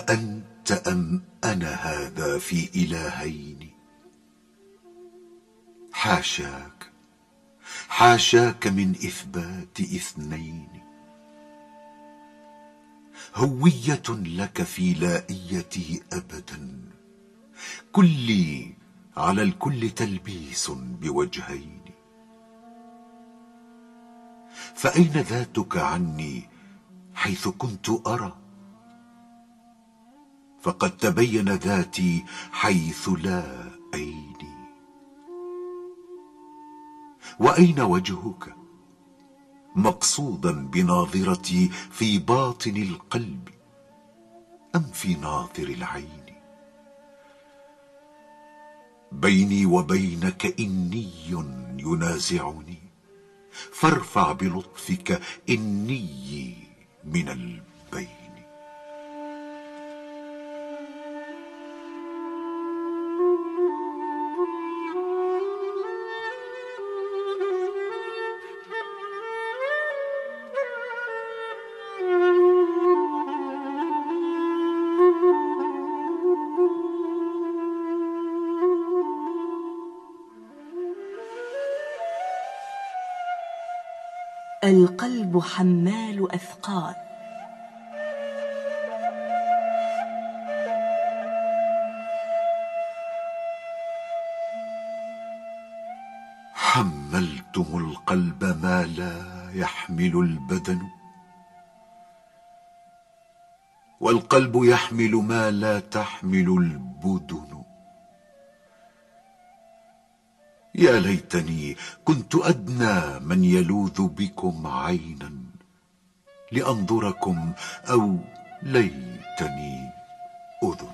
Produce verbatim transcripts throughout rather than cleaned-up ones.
أأنت أم أنا هذا في إلهين؟ حاشاك حاشاك من إثبات اثنين. هوية لك في لائيته أبدا، كلي على الكل تلبيس بوجهين. فأين ذاتك عني حيث كنت أرى؟ فقد تبين ذاتي حيث لا أيني. وأين وجهك مقصودا بناظرتي في باطن القلب أم في ناظر العين؟ بيني وبينك إني ينازعني، فارفع بلطفك إني من البين. القلب حمال أثقال. حملتم القلب ما لا يحمل البدن، والقلب يحمل ما لا تحمل البدن. يا ليتني كنت أدنى من يلوذ بكم عينا لأنظركم، أو ليتني أذن.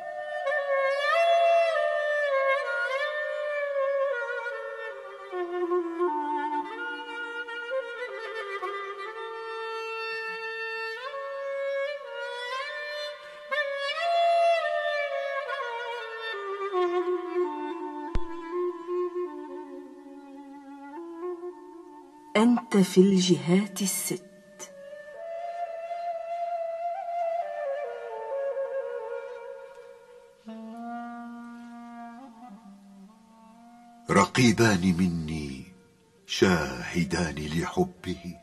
أنت في الجهات الست. رقيبان مني شاهدان لحبه،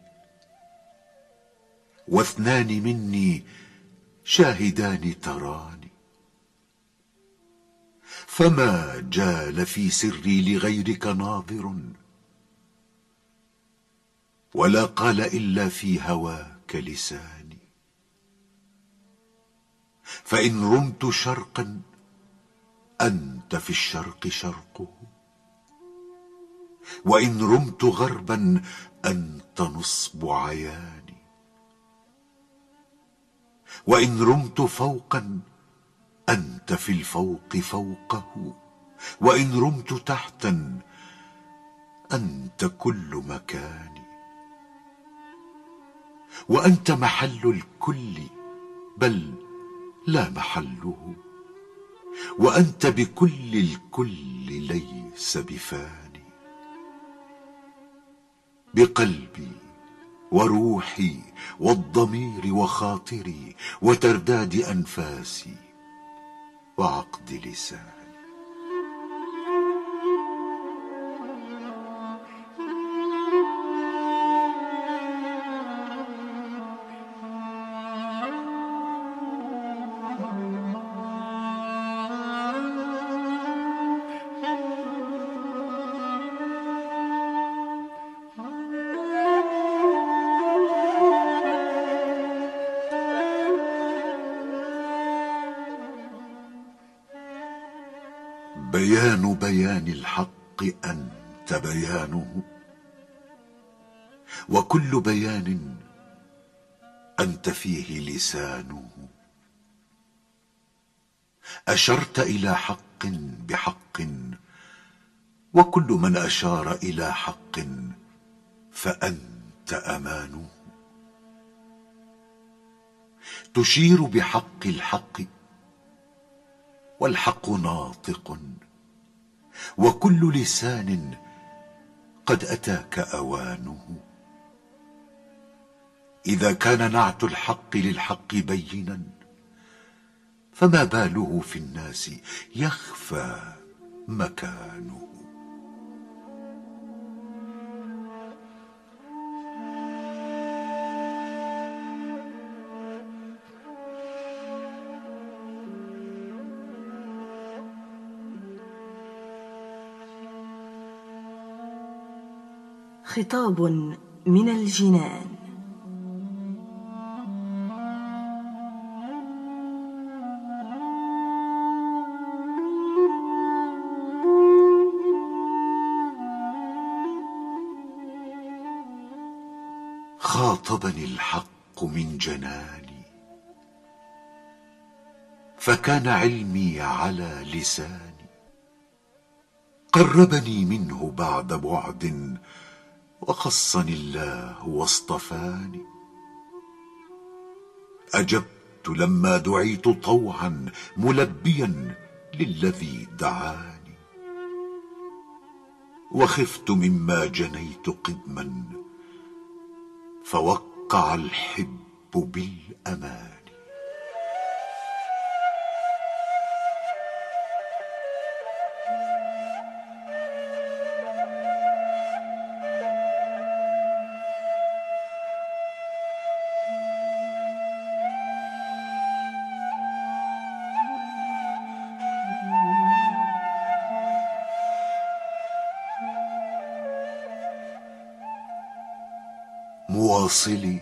واثنان مني شاهدان تراني. فما جال في سري لغيرك ناظر، ولا قال إلا في هواك لساني. فإن رمت شرقا أنت في الشرق شرقه، وإن رمت غربا أنت نصب عياني. وإن رمت فوقا أنت في الفوق فوقه، وإن رمت تحتا أنت كل مكاني. وأنت محل الكل بل لا محله، وأنت بكل الكل ليس بفاني. بقلبي وروحي والضمير وخاطري وترداد أنفاسي وعقد لساني. بيان بيان الحق أنت بيانه، وكل بيان أنت فيه لسانه. أشرت إلى حق بحق، وكل من أشار إلى حق فأنت أمانه. تشير بحق الحق، والحق ناطق، وكل لسان قد أتاك أوانه. إذا كان نعت الحق للحق بينا، فما باله في الناس يخفى مكانه. خطاب من الجنان. خاطبني الحق من جناني، فكان علمي على لساني. قربني منه بعد بعد، وخصني الله واصطفاني. أجبت لما دعيت طوعا، ملبيا للذي دعاني. وخفت مما جنيت قدما، فوقع الحب بالأمان. مواصلي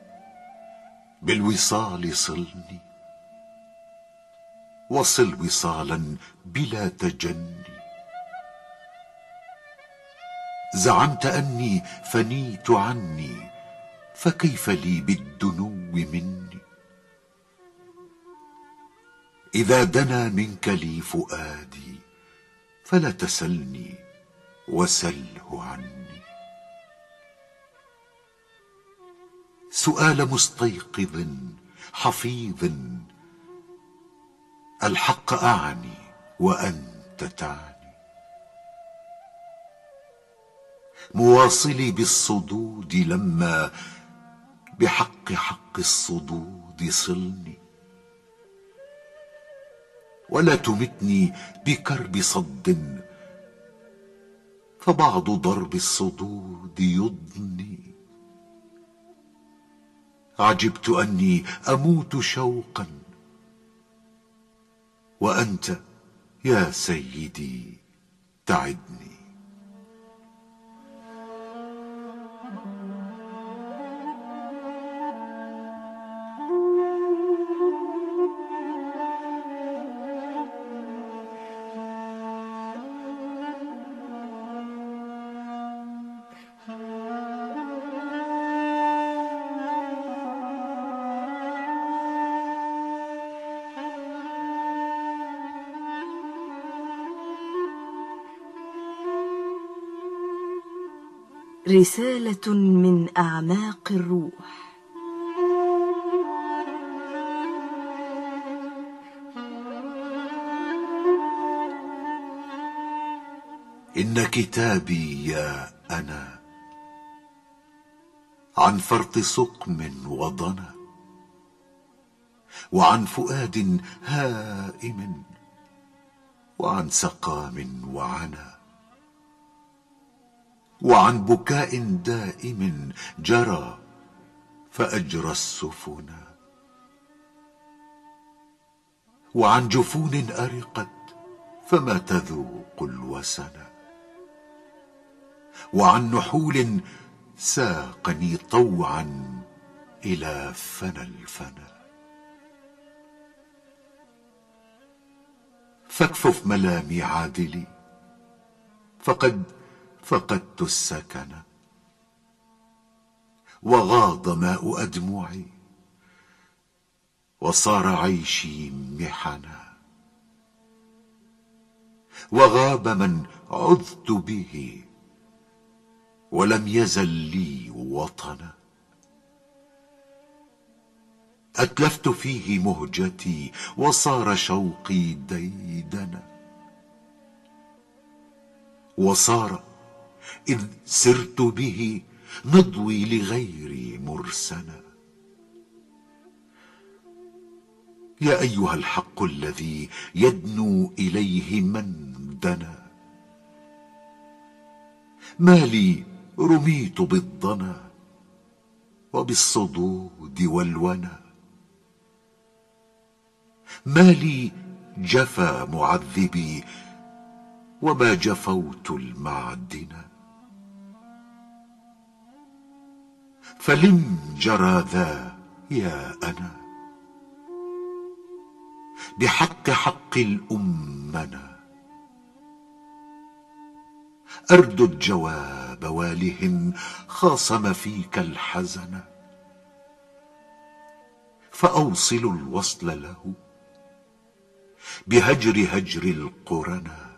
بالوصال صلني، وصل وصالا بلا تجني. زعمت أني فنيت عني، فكيف لي بالدنو مني؟ إذا دنا منك لي فؤادي، فلا تسلني وسله عني. سؤال مستيقظ حفيظ، الحق أعني وأنت تعني. مواصلي بالصدود لما بحق حق الصدود صلني. ولا تمتني بكرب صد، فبعض ضرب الصدود يضني. عجبت أني أموت شوقا، وأنت يا سيدي تعدني. رسالة من أعماق الروح. إن كتابي يا أنا عن فرط سقم وضنا، وعن فؤاد هائم، وعن سقام وعنا، وعن بكاء دائم جرى فأجرى السفنا، وعن جفون أرقت فما تذوق الوسنا، وعن نحول ساقني طوعا إلى فنا الفنا. فاكفف ملامي عادلي، فقد فقدت السكن، وغاض ماء أدمعي، وصار عيشي محنا، وغاب من عذت به، ولم يزل لي وطنا. أتلفت فيه مهجتي، وصار شوقي ديدنا، وصار إذ سرت به نضوي لغيري مرسنا. يا أيها الحق الذي يدنو إليه من دنا، ما لي رميت بالضنا وبالصدود والونا، ما لي جفا معذبي وما جفوت المعدنا، فلم جرى ذا يا أنا بحق حق الأمنا، أردد جواب واله خاصم فيك الحزن، فأوصل الوصل له بهجر هجر القرنا،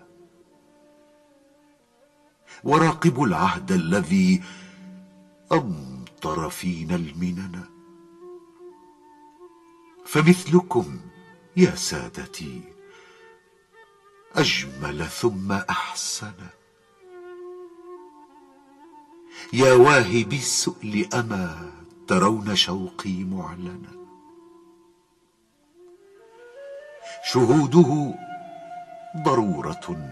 وراقبوا العهد الذي أمطر فينا المنن، فمثلكم يا سادتي أجمل ثم أحسن، يا واهبي السؤل أما ترون شوقي معلنا، شهوده ضرورة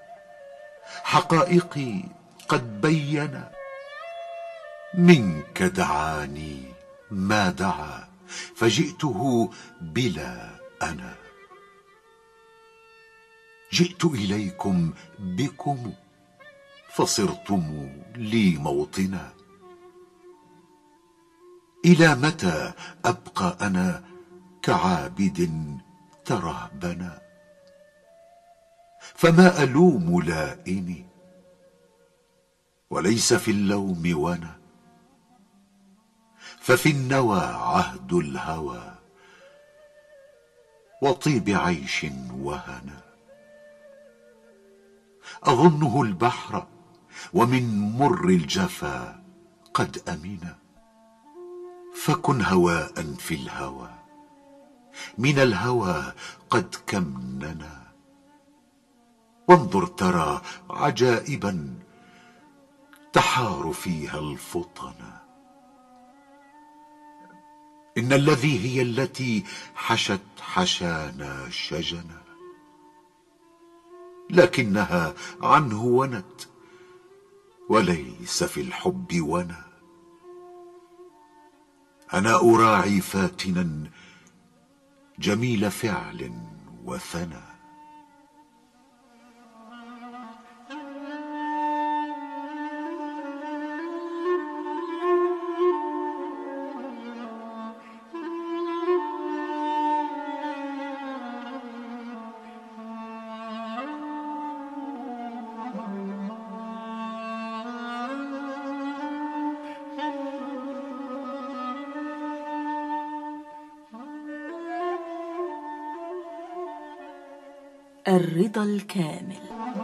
حقائقي قد بين، منك دعاني ما دعا فجئته بلا أنا، جئت إليكم بكم فصرتم لي موطنا، إلى متى أبقى أنا كعابد ترهبنا، فما ألوم لائمي وليس في اللوم ونا، ففي النوى عهد الهوى وطيب عيش وهنا، أظنه البحر ومن مر الجفا قد أمنا، فكن هواء في الهوى من الهوى قد كمننا، وانظر ترى عجائبا تحار فيها الفطنا، إن الذي هي التي حشت حشانا شجنا، لكنها عنه ونت وليس في الحب ونا، أنا أراعي فاتنا جميل فعل وثنى، الرضا الكامل.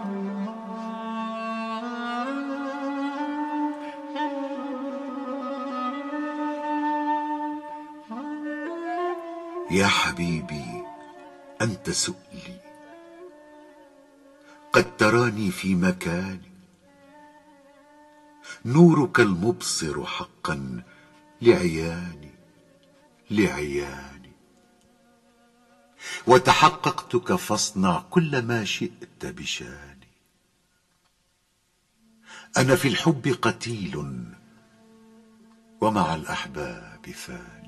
يا حبيبي أنت سؤلي، قد تراني في مكاني، نورك المبصر حقا لعياني لعياني، وتحققتك فاصنع كل ما شئت بشاني، أنا في الحب قتيل ومع الأحباب فاني،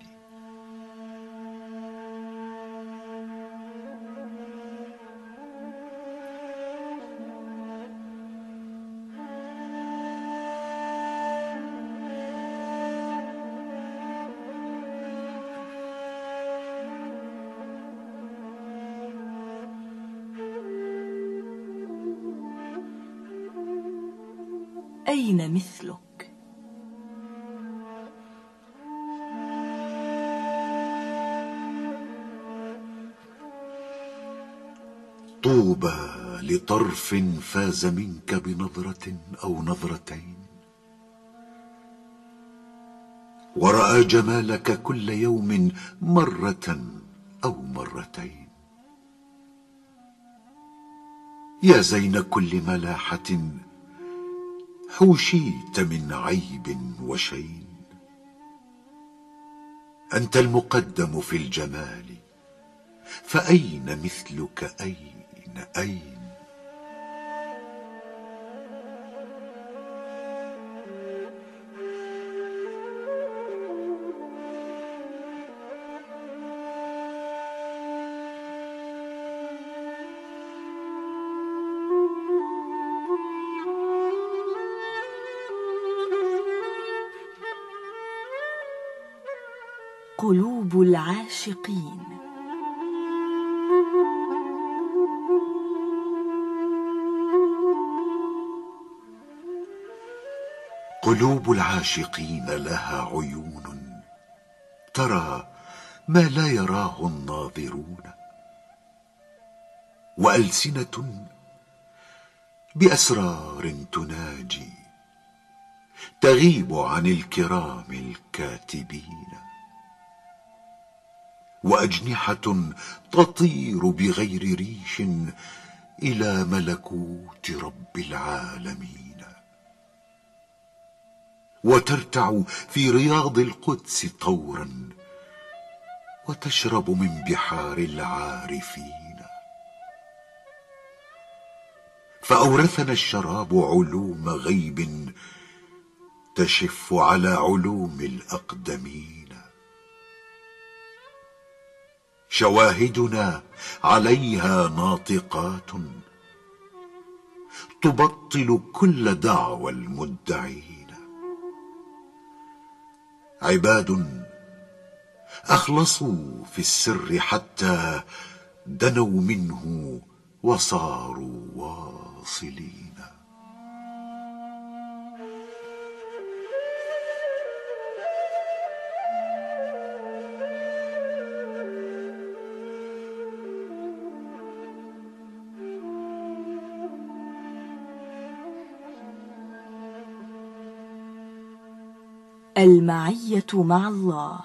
أين مثلك؟ طوبى لطرف فاز منك بنظرة أو نظرتين، ورأى جمالك كل يوم مرة أو مرتين، يا زين كل ملاحة حوشيت من عيب وشين، أنت المقدم في الجمال فأين مثلك؟ أين أين؟ قلوب العاشقين. قلوب العاشقين لها عيون ترى ما لا يراه الناظرون، وألسنة بأسرار تناجي تغيب عن الكرام الكاتبين، وأجنحة تطير بغير ريش إلى ملكوت رب العالمين، وترتع في رياض القدس طورا وتشرب من بحار العارفين. فأورثنا الشراب علوم غيب تشف على علوم الأقدمين، شواهدنا عليها ناطقات تبطل كل دعوى المدعين، عباد أخلصوا في السر حتى دنوا منه وصاروا واصلين. المعية مع الله.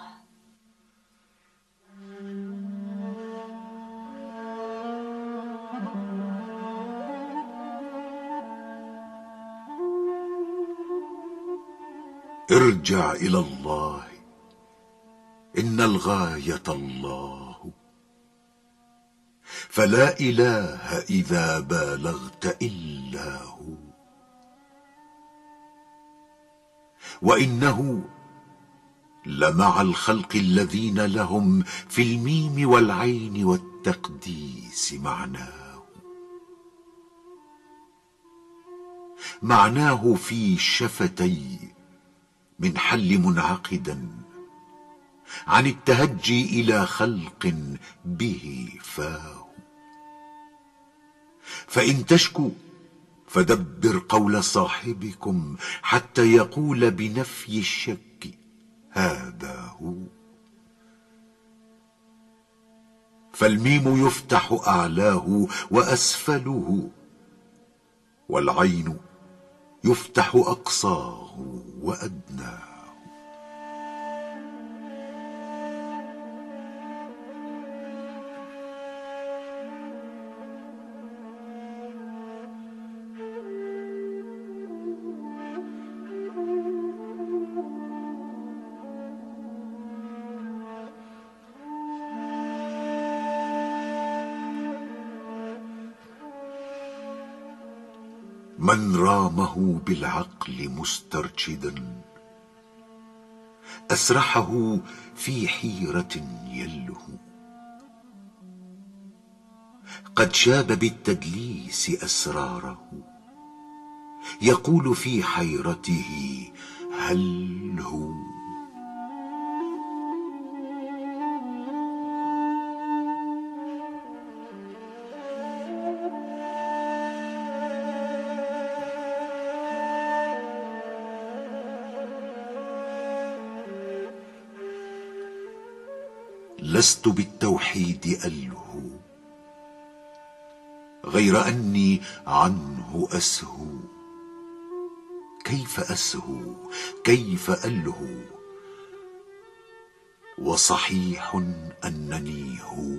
ارجع إلى الله، إن الغاية الله، فلا إله إذا بالغت إلا هو، وإنه لمع الخلق الذين لهم في الميم والعين والتقديس معناه، معناه في شفتي من حل منعقدا عن التهجي إلى خلق به فاه. فإن تشكوا فدبر قول صاحبكم حتى يقول بنفي الشك هذا هو. فالميم يفتح أعلاه وأسفله، والعين يفتح أقصاه وأدناه. من رامه بالعقل مسترشدا أسرحه في حيرة يله، قد شاب بالتدليس أسراره يقول في حيرته هل هو. لست بالتوحيد ألهو، غير أني عنه أسهو. كيف أسهو كيف ألهو وصحيح أنني هو.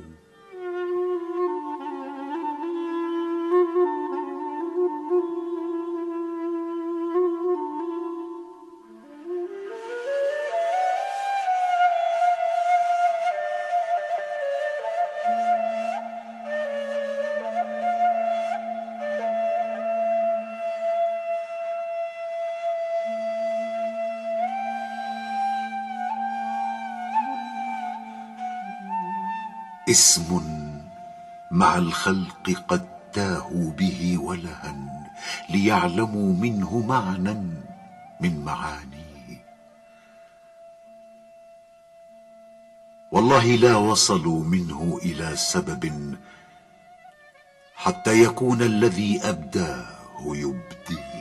اسم مع الخلق قد تاهوا به ولها ليعلموا منه معنى من معانيه. والله لا وصلوا منه إلى سبب حتى يكون الذي أبداه يبديه.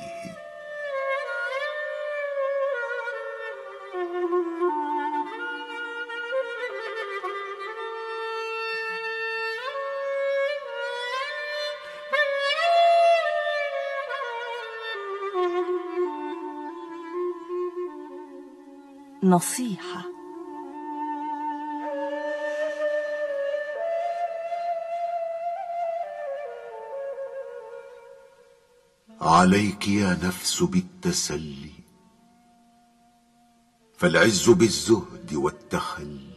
نصيحة. عليك يا نفس بالتسلي، فالعز بالزهد والتخلي.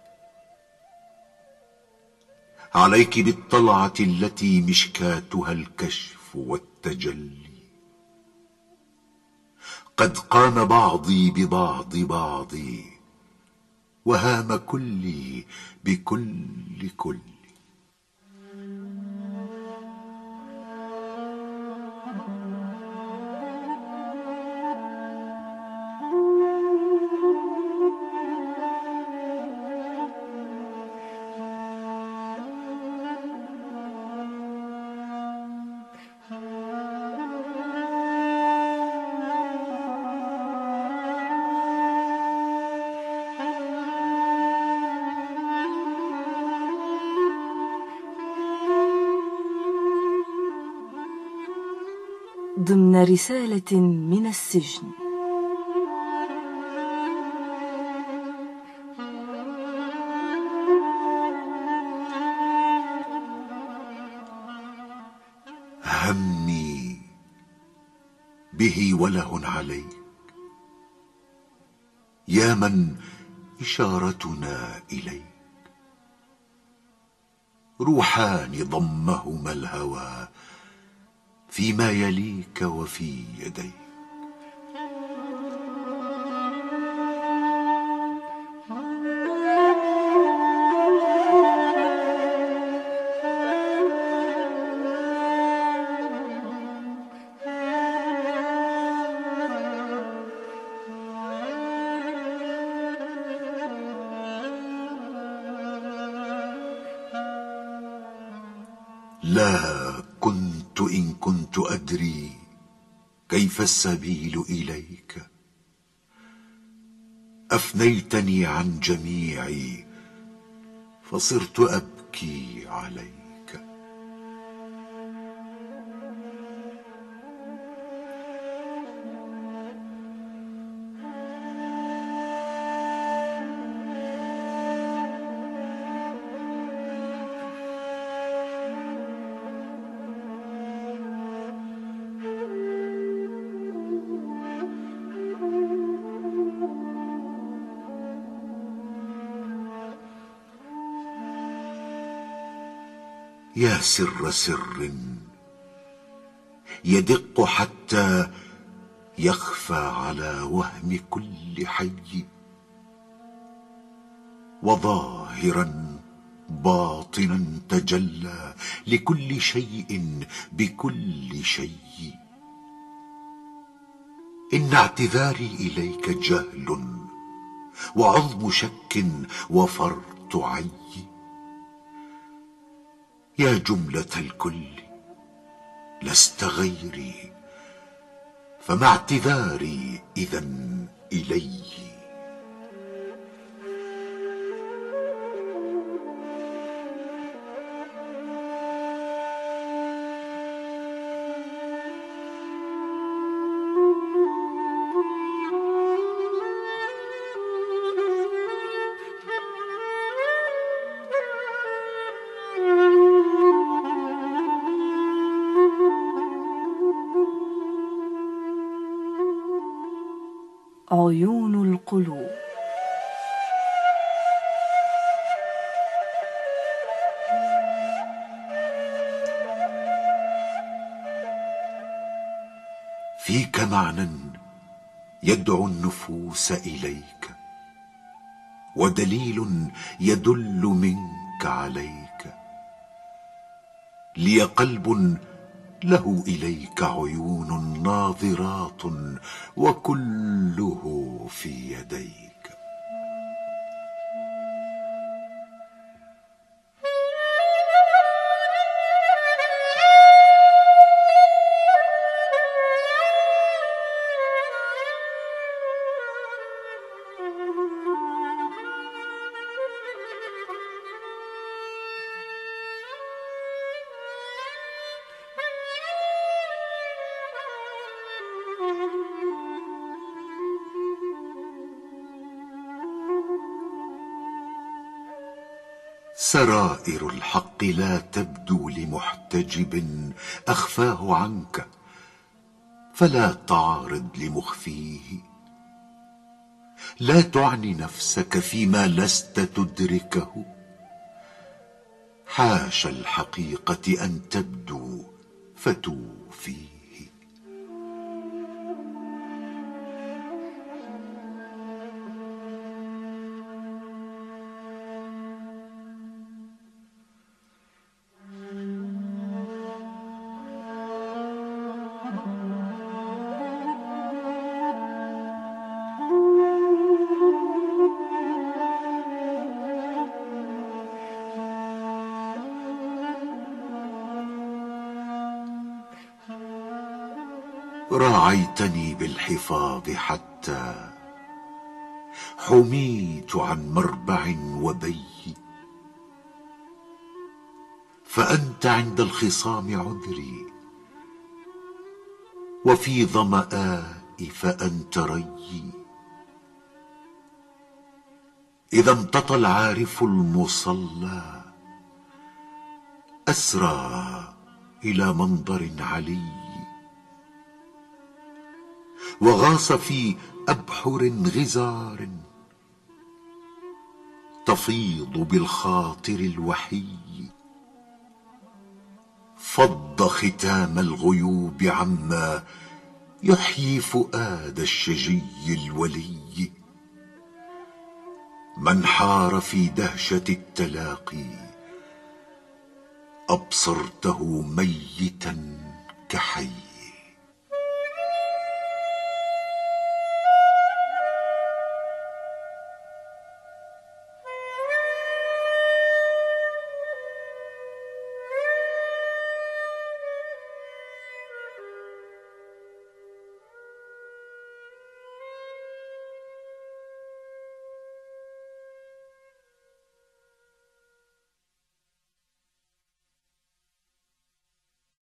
عليك بالطلعة التي مشكاتها الكشف والتجلي. قد قام بعضي ببعض بعضي، وهام كلي بكل كلي. ضمن رسالة من السجن. همي به وله عليك، يا من إشارتنا إليك. روحان ضمهما الهوى فيما يليك وفي يديك. لا كنت إن كنت أدري كيف السبيل إليك. أفنيتني عن جميعي فصرت أبكي عليك. يا سر سر يدق حتى يخفى على وهم كل حي، وظاهرا باطنا تجلى لكل شيء بكل شيء. إن اعتذاري إليك جهل وعظم شك وفرط عي. يا جملة الكل لست غيري، فما اعتذاري إذن إلي. عيون القلوب. فيك معنى يدعو النفوس إليك، ودليل يدل منك منك عليك، لي قلب له إليك عيون ناظرات، وكله في يديك. سرائر الحق لا تبدو لمحتجب أخفاه عنك، فلا تعرض لمخفيه. لا تعني نفسك فيما لست تدركه. حاشا الحقيقة أن تبدو فتوفيه. راعيتني بالحفاظ حتى حميت عن مربع وبي، فأنت عند الخصام عذري، وفي ظمآي فأنت ريي. إذا امتطى العارف المصلى أسرى إلى منظر علي، وغاص في أبحر غزار تفيض بالخاطر الوحي. فض ختام الغيوب عما يحيي فؤاد الشجي الولي. من حار في دهشة التلاقي أبصرته ميتا كحي.